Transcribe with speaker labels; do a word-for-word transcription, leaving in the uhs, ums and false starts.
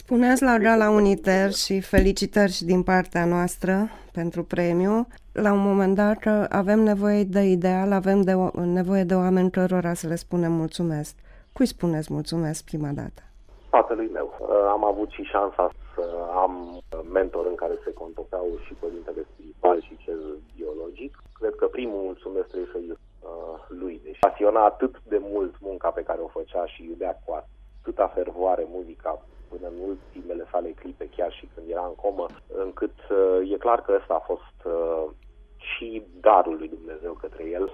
Speaker 1: Spuneați la Gala Uniter și felicitări și din partea noastră pentru premiu. La un moment dat că avem nevoie de ideal, avem de o, nevoie de oameni cărora să le spunem mulțumesc. Cui spuneți mulțumesc prima dată?
Speaker 2: Tatălui meu. Am avut și șansa să am mentor în care se contopeau și părintele spiritual și cel biologic. Cred că primul mulțumesc trebuie să-i lui. Deci pasiona atât de mult munca pe care o făcea și iubea cu atâta fervoare muzica până în ultimele sale clipe, chiar și când era în comă, încât e clar că ăsta a fost și darul lui Dumnezeu către el.